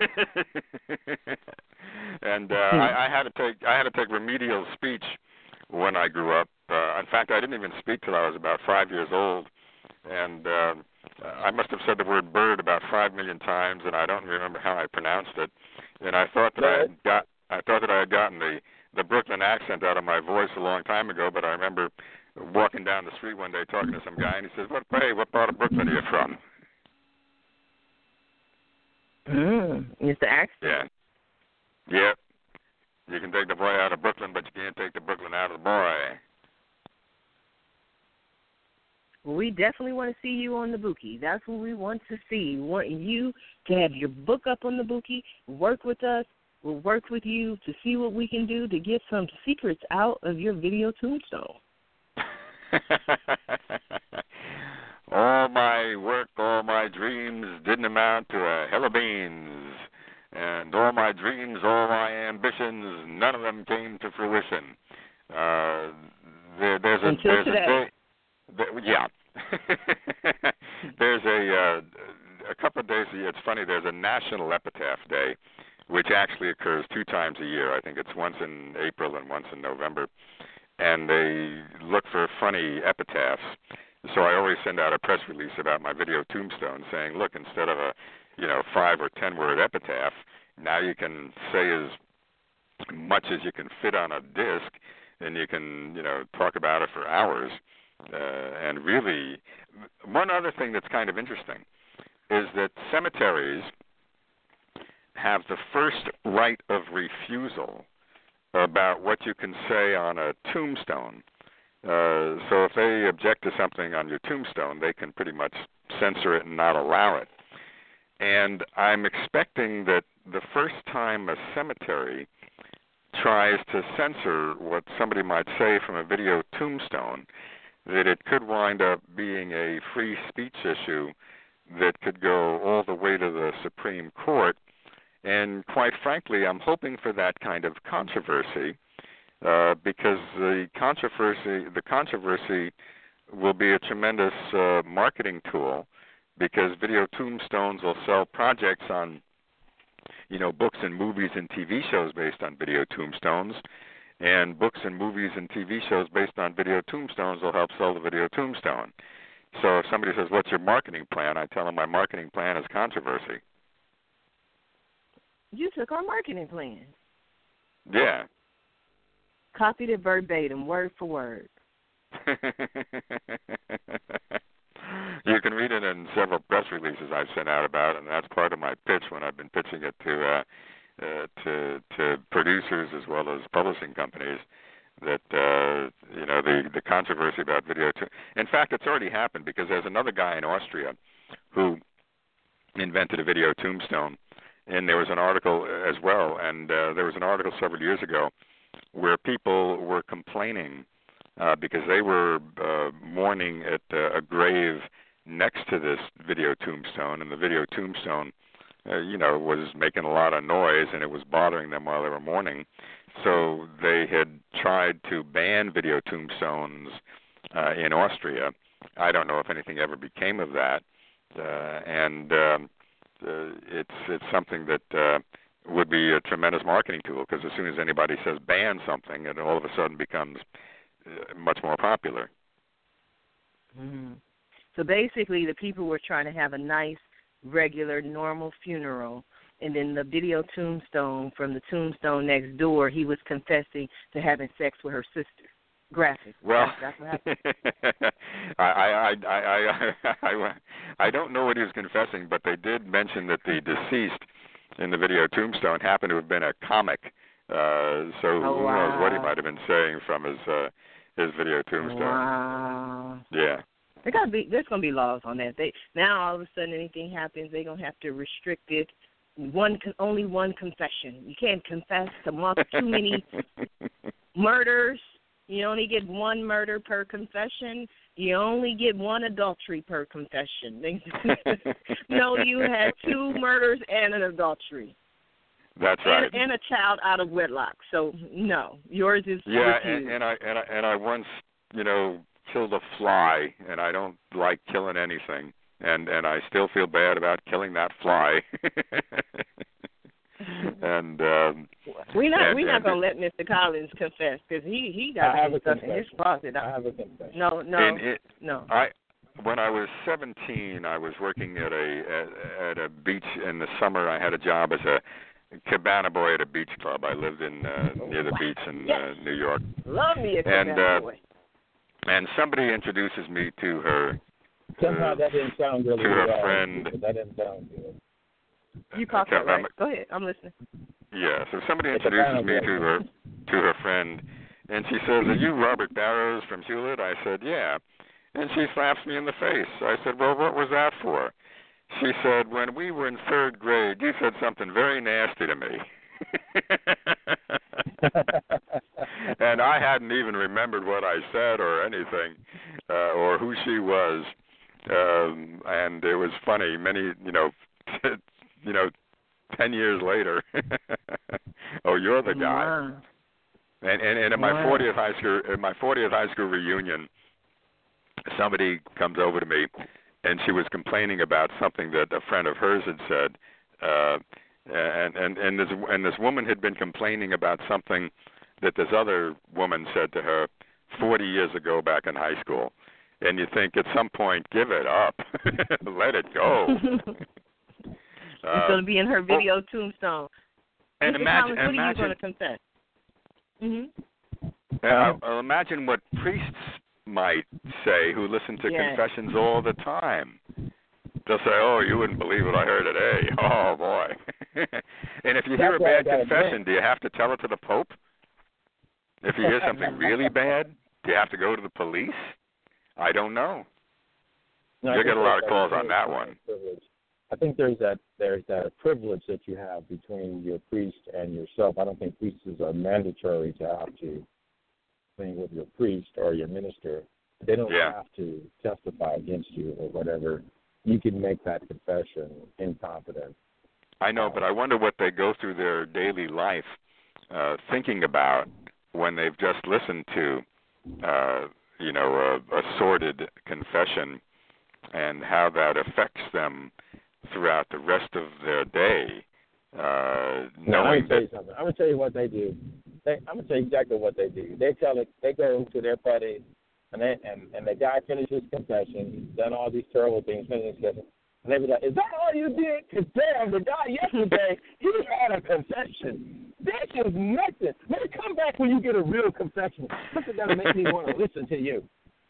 and uh, I, I had to take I had to take remedial speech when I grew up. Uh, in fact, I didn't even speak till I was about five years old, and uh, I must have said the word bird about five million times, and I don't remember how I pronounced it. And I thought that I had got I thought that I had gotten the the Brooklyn accent out of my voice a long time ago, but I remember walking down the street one day talking to some guy, and he says, "What, hey, what part of Brooklyn are you from?" Mm, it's the accent. Yeah. Yep. You can take the boy out of Brooklyn, but you can't take the Brooklyn out of the boy. We definitely want to see you on the Bookie. That's what we want to see. We want you to have your book up on the Bookie, work with us. We'll work with you to see what we can do to get some secrets out of your video tombstone. All my work, all my dreams didn't amount to a hill of beans. And all my dreams, all my ambitions, none of them came to fruition. Uh, there, there's a, Until there's today. A day, there, yeah. There's a uh, a couple of days a year. It's funny. There's a National Epitaph Day, which actually occurs two times a year. I think it's once in April and once in November. And they look for funny epitaphs. So I always send out a press release about my video tombstone saying, look, instead of a, you know, five or ten word epitaph, now you can say as much as you can fit on a disc, and you can, you know, talk about it for hours. Uh, and really, one other thing that's kind of interesting is that cemeteries have the first right of refusal about what you can say on a tombstone. Uh, so if they object to something on your tombstone, they can pretty much censor it and not allow it. And I'm expecting that the first time a cemetery tries to censor what somebody might say from a video tombstone, that it could wind up being a free speech issue that could go all the way to the Supreme Court. And quite frankly, I'm hoping for that kind of controversy uh, because the controversy, the controversy will be a tremendous uh, marketing tool, because video tombstones will sell projects on, you know, books and movies and T V shows based on video tombstones, and books and movies and T V shows based on video tombstones will help sell the video tombstone. So if somebody says, what's your marketing plan? I tell them my marketing plan is controversy. You took our marketing plan. Yeah. Copied it verbatim, word for word. You can read it in several press releases I've sent out about it, and that's part of my pitch when I've been pitching it to uh, uh, to to producers as well as publishing companies. That uh, you know the the controversy about video. To- in fact, it's already happened, because there's another guy in Austria who invented a video tombstone, and there was an article as well, and uh, there was an article several years ago where people were complaining uh, because they were uh, mourning at uh, a grave next to this video tombstone, and the video tombstone, uh, you know, was making a lot of noise, and it was bothering them while they were mourning. So they had tried to ban video tombstones uh, in Austria. I don't know if anything ever became of that, uh, and um, uh, it's it's something that uh, would be a tremendous marketing tool, because as soon as anybody says ban something, it all of a sudden becomes uh, much more popular. Mm-hmm. So basically, the people were trying to have a nice, regular, normal funeral, and then the video tombstone from the tombstone next door, he was confessing to having sex with her sister. Graphic. Well, that's, that's what happened. I, I, I, I, I, I don't know what he was confessing, but they did mention that the deceased in the video tombstone happened to have been a comic. Uh, so oh, who wow. knows what he might have been saying from his uh, his video tombstone. Wow. Yeah. There gotta be, there's going to be laws on that. They Now, all of a sudden, anything happens, they're going to have to restrict it. One, only one confession. You can't confess to multi, too many murders. You only get one murder per confession. You only get one adultery per confession. No, you had two murders and an adultery. That's right. And, and a child out of wedlock. So no, yours is yeah. refused. And, and I and I and I once, you know, killed a fly, and I don't like killing anything, and and I still feel bad about killing that fly. And um, we're not and, we're not and gonna let Mister Collins confess, because he he got some stuff in his closet. I have a confession. No, no, it, no. I when I was seventeen, I was working at a at, at a beach in the summer. I had a job as a cabana boy at a beach club. I lived in uh, near the beach in yes. uh, New York. Love me a cabana and, uh, boy. And somebody introduces me to her. Somehow uh, that didn't sound really to her well. friend. That didn't sound good. You caught that right. Go ahead. I'm listening. Yeah, so somebody introduces me to her to her friend, and she says, "Are you Robert Barrows from Hewlett?" I said, "Yeah." And she slaps me in the face. I said, "Well, what was that for?" She said, "When we were in third grade, you said something very nasty to me." And I hadn't even remembered what I said or anything, uh, or who she was. Um, and it was funny. Many, you know, you know, ten years later. Oh, you're the guy. Wow. And and, and at my wow. fortieth high school, at my fortieth high school reunion, somebody comes over to me, and she was complaining about something that a friend of hers had said. Uh, and and and this and this woman had been complaining about something that this other woman said to her forty years ago back in high school. And you think at some point, give it up, let it go. It's uh, going to be in her video well, tombstone. And Mister imagine, Collins, what imagine, are you going to confess? Mm-hmm. Uh, uh, imagine what priests might say who listen to yes. confessions all the time. They'll say, "Oh, you wouldn't believe what I heard today." Oh boy! And if you That's hear a bad confession, admit. do you have to tell it to the Pope? If you hear something really bad, do you have to go to the police? I don't know. No, You'll get a lot of calls that on that one. Privilege. I think there's that there's that privilege that you have between your priest and yourself. I don't think priests are mandatory to have to thing with your priest or your minister. They don't yeah. have to testify against you or whatever. You can make that confession in confidence. I know, but I wonder what they go through their daily life uh, thinking about when they've just listened to, uh, you know, a, a sordid confession, and how that affects them throughout the rest of their day. Uh, no, knowing I'm gonna tell you that, something. I'm gonna tell you what they do. They, I'm gonna tell you exactly what they do. They tell it. They go to their buddy, and they, and and the guy finishes confession. He's done all these terrible things. Finishes confession. And they be like, "Is that all you did? Because damn, the guy yesterday, he had a confession. This is nothing. Let it come back when you get a real confession. Something that'll make me want to listen to you."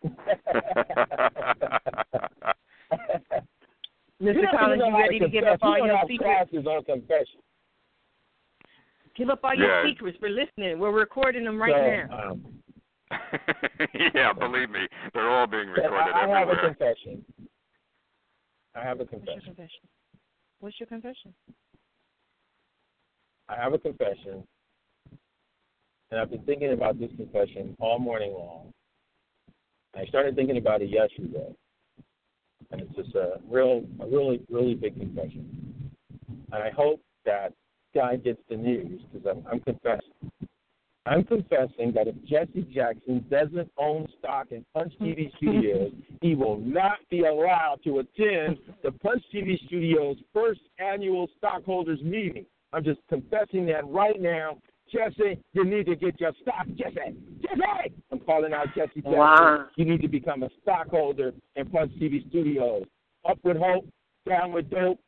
Mister You Collins, you ready to give up all your secrets? On confession. Give up all yeah. your secrets. We're listening. We're recording them right so, now. Um, yeah, believe me, they're all being recorded I, I everywhere. have a confession. I have a What's your confession. confession? What's your confession? I have a confession, and I've been thinking about this confession all morning long. I started thinking about it yesterday, and it's just a real, a really, really big confession. And I hope that guy gets the news because I'm, I'm confessing. I'm confessing that if Jesse Jackson doesn't own stock in Punch T V Studios, he will not be allowed to attend the Punch T V Studios' first annual stockholders meeting. I'm just confessing that right now. Jesse, you need to get your stock. Jesse, Jesse! I'm calling out Jesse Jackson. Wow. You need to become a stockholder in Punch T V Studios. Up with hope, down with dope.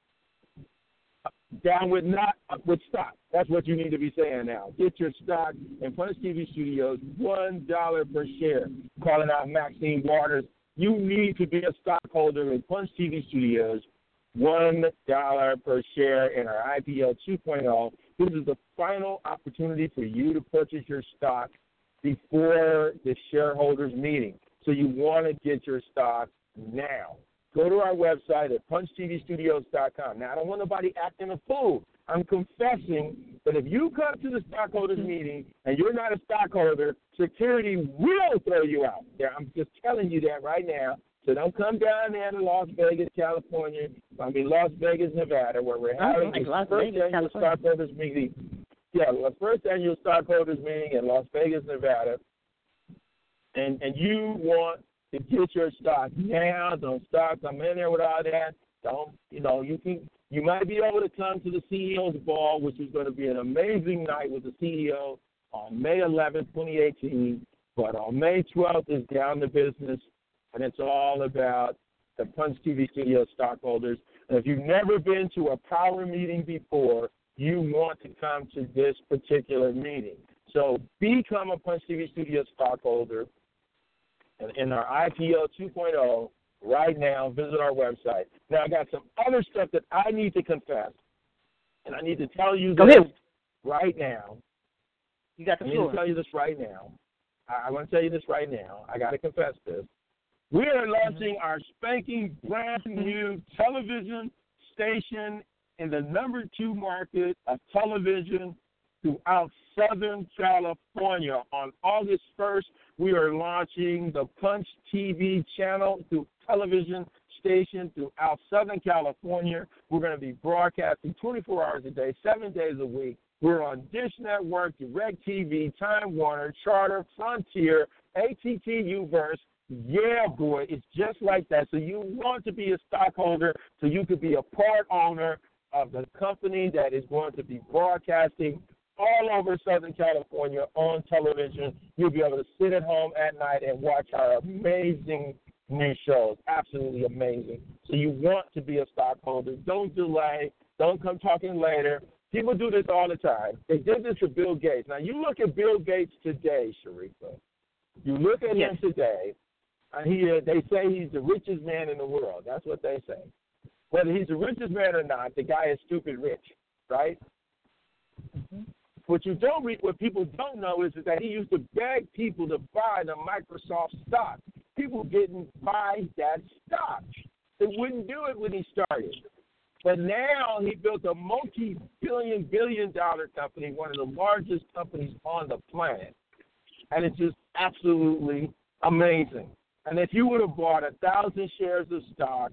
Down with not, up with stock. That's what you need to be saying now. Get your stock in Punch T V Studios, one dollar per share. Calling out Maxine Waters. You need to be a stockholder in Punch T V Studios, one dollar per share in our I P O two point oh. This is the final opportunity for you to purchase your stock before the shareholders meeting. So you want to get your stock now. Go to our website at punch t v studios dot com. Now, I don't want nobody acting a fool. I'm confessing that if you come to the stockholders meeting and you're not a stockholder, security will throw you out. Yeah, I'm just telling you that right now. So don't come down there to Las Vegas, California. I mean, Las Vegas, Nevada, where we're having like the Las first Vegas, annual California. stockholders meeting. Yeah, the first annual stockholders meeting in Las Vegas, Nevada. And and you want to get your stock now. Don't start come in there with all that. Don't, you know, you can, you might be able to come to the C E O's ball, which is going to be an amazing night with the C E O on May eleventh, twenty eighteen. But on May twelfth is down to business, and it's all about the Punch T V Studios stockholders. And if you've never been to a power meeting before, you want to come to this particular meeting. So become a Punch T V Studios stockholder. And in our I P O two point oh, right now, visit our website. Now, I got some other stuff that I need to confess, and I need to tell you Go this ahead. right now. You got the I need floor. to tell you this right now. I, I want to tell you this right now. I got to confess this. We are launching our spanking brand new television station in the number two market of television throughout Southern California. On August first, we are launching the Punch T V channel through television station throughout Southern California. We're going to be broadcasting twenty-four hours a day, seven days a week. We're on Dish Network, DirecTV, Time Warner, Charter, Frontier, A T T U-verse. Yeah, boy, it's just like that. So you want to be a stockholder so you could be a part owner of the company that is going to be broadcasting all over Southern California on television. You'll be able to sit at home at night and watch our amazing new shows. Absolutely amazing. So you want to be a stockholder. Don't delay. Don't come talking later. People do this all the time. They did this to Bill Gates. Now, you look at Bill Gates today, Sharifa. You look at Yes. him today, and he, uh, they say he's the richest man in the world. That's what they say. Whether he's the richest man or not, the guy is stupid rich, right? Mm-hmm. What you don't read, what people don't know is that he used to beg people to buy the Microsoft stock. People didn't buy that stock. They wouldn't do it when he started. But now he built a multi-billion, billion-dollar company, one of the largest companies on the planet. And it's just absolutely amazing. And if you would have bought a thousand shares of stock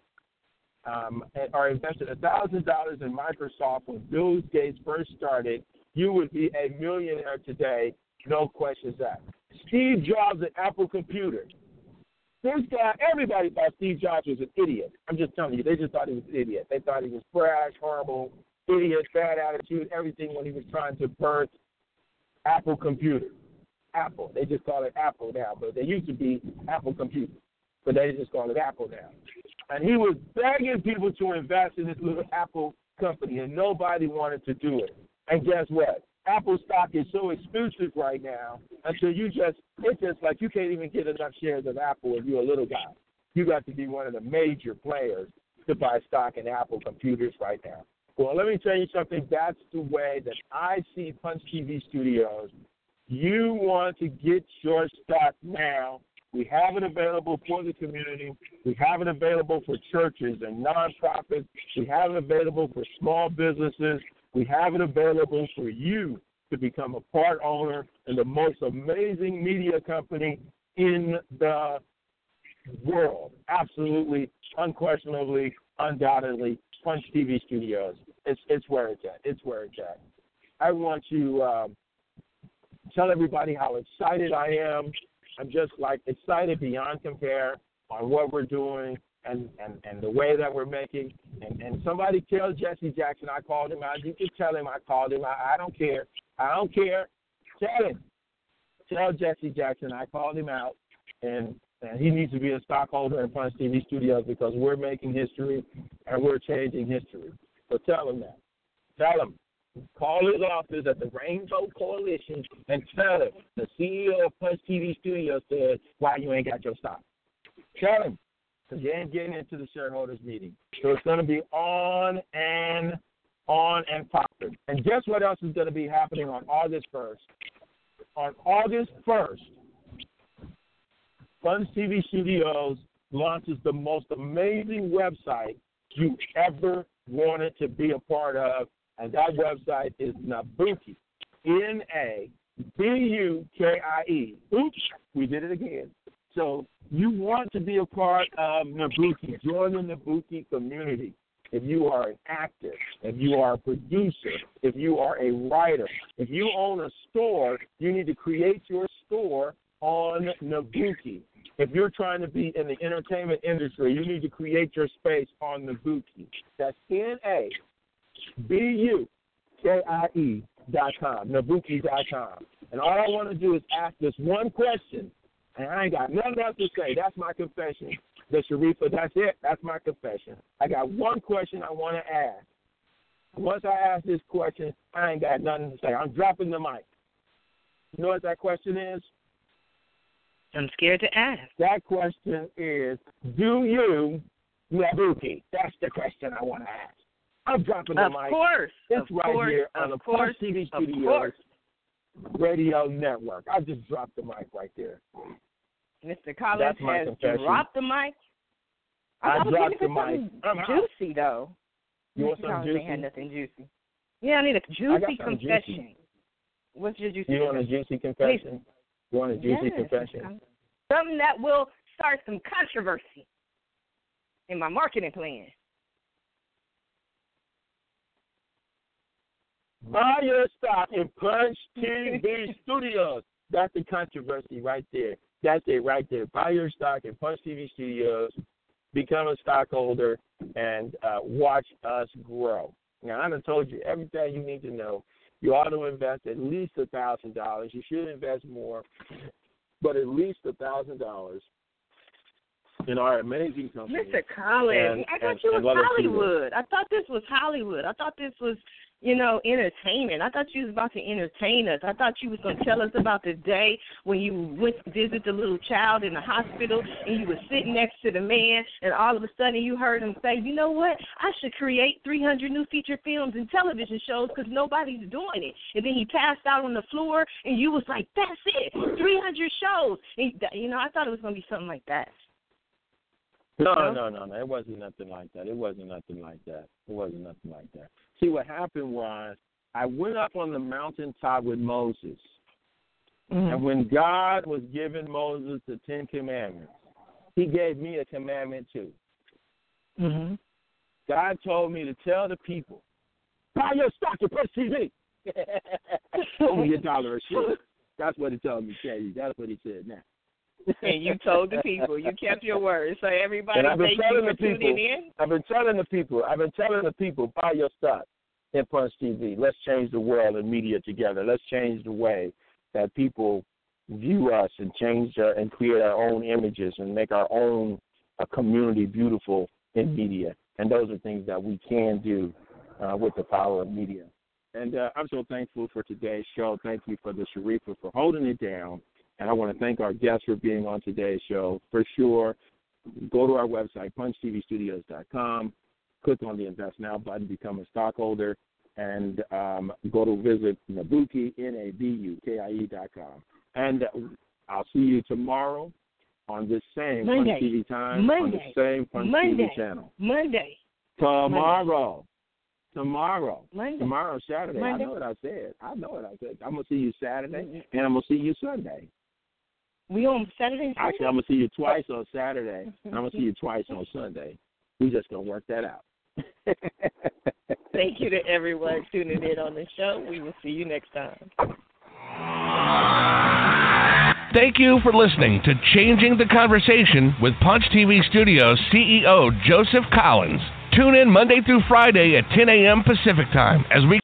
um, or invested a thousand dollars in Microsoft when Bill Gates first started, you would be a millionaire today, no questions asked. Steve Jobs at Apple Computer. This guy, everybody thought Steve Jobs was an idiot. I'm just telling you, they just thought he was an idiot. They thought he was brash, horrible, idiot, bad attitude, everything when he was trying to birth Apple Computer. Apple. They just call it Apple now, but they used to be Apple Computer. But they just call it Apple now. And he was begging people to invest in this little Apple company, and nobody wanted to do it. And guess what? Apple stock is so expensive right now until you just, it's just like you can't even get enough shares of Apple if you're a little guy. You got to be one of the major players to buy stock in Apple computers right now. Well, let me tell you something. That's the way that I see Punch T V Studios. You want to get your stock now. We have it available for the community. We have it available for churches and nonprofits. We have it available for small businesses. We have it available for you to become a part owner in the most amazing media company in the world. Absolutely, unquestionably, undoubtedly, Punch T V Studios. It's it's where it's at. It's where it's at. I want to uh, tell everybody how excited I am. I'm just like excited beyond compare on what we're doing and, and, and the way that we're making. And, and somebody tell Jesse Jackson I called him out. You can tell him I called him out. I don't care. I don't care. Tell him. Tell Jesse Jackson I called him out. And, and he needs to be a stockholder in Punch T V Studios because we're making history and we're changing history. So tell him that. Tell him. Call his office at the Rainbow Coalition and tell him the C E O of Punch T V Studios said why you ain't got your stock. Tell him, because you ain't getting into the shareholders meeting. So it's going to be on and on and popping. And guess what else is going to be happening on August first? On August first, Punch T V Studios launches the most amazing website you ever wanted to be a part of. And that website is Nabukie, N A B U K I E. Oops, we did it again. So you want to be a part of Nabukie. Join the Nabukie community. If you are an actor, if you are a producer, if you are a writer, if you own a store, you need to create your store on Nabukie. If you're trying to be in the entertainment industry, you need to create your space on Nabukie. That's N A B U K I E dot com, Nabukie dot com. And all I want to do is ask this one question, and I ain't got nothing else to say. That's my confession. The Sharifa, that's it. That's my confession. I got one question I want to ask. Once I ask this question, I ain't got nothing to say. I'm dropping the mic. You know what that question is? I'm scared to ask. That question is, do you Nabukie? That's the question I want to ask. I'm dropping the of mic. Course, it's of right course. here on the Punch T V Studios Radio Network. I just dropped the mic right there. Mister Collins has confession. dropped the mic. I, I I was dropped the something mic. Juicy though. You want Mister something Collins juicy? ain't had nothing juicy. Yeah, I need a juicy confession. Juicy. What's your juicy? You want a juicy confession? You want a juicy yes, confession? Something that will start some controversy in my marketing plan. Buy your stock in Punch T V Studios. That's the controversy right there. That's it right there. Buy your stock in Punch T V Studios, become a stockholder, and uh, watch us grow. Now, I done told you everything you need to know. You ought to invest at least one thousand dollars. You should invest more, but at least one thousand dollars in our amazing company. Mister Collins, and, I thought and, you and was Hollywood. I thought this was Hollywood. I thought this was, you know, entertainment. I thought you was about to entertain us. I thought you was going to tell us about the day when you went to visit the little child in the hospital and you were sitting next to the man and all of a sudden you heard him say, you know what, I should create three hundred new feature films and television shows because nobody's doing it. And then he passed out on the floor and you was like, that's it, three hundred shows. And, you know, I thought it was going to be something like that. No, no, no, no. It wasn't nothing like that. It wasn't nothing like that. It wasn't nothing like that. See, what happened was I went up on the mountaintop with Moses. Mm-hmm. And when God was giving Moses the Ten Commandments, he gave me a commandment too. Mm-hmm. God told me to tell the people, buy your stock at Punch T V. Only a dollar a share. That's what he told me to tell you. That's what he said now. And you told the people. You kept your word. So everybody and I've been telling the people, people, in. I've been telling the people, I've been telling the people, buy your stock in Punch T V. Let's change the world and media together. Let's change the way that people view us and change uh, and create our own images and make our own uh, community beautiful in media. And those are things that we can do uh, with the power of media. And uh, I'm so thankful for today's show. Thank you for the Sharifa for holding it down. And I want to thank our guests for being on today's show. For sure, go to our website, punch t v studios dot com, click on the Invest Now button, become a stockholder, and um, go to visit Nabukie, N A B U K I E dot com. And I'll see you tomorrow on this same Monday. Punch T V time, Monday. on the same Punch Monday. T V channel. Monday. Tomorrow. Tomorrow. Monday. Tomorrow, Saturday. Monday. I know what I said. I know what I said. I'm going to see you Saturday, mm-hmm. and I'm going to see you Sunday. We on Saturday and Sunday? Actually, I'm going to see you twice on Saturday, and I'm going to see you twice on Sunday. We're just going to work that out. Thank you to everyone tuning in on the show. We will see you next time. Thank you for listening to Changing the Conversation with Punch T V Studios C E O Joseph Collins. Tune in Monday through Friday at ten a.m. Pacific Time as we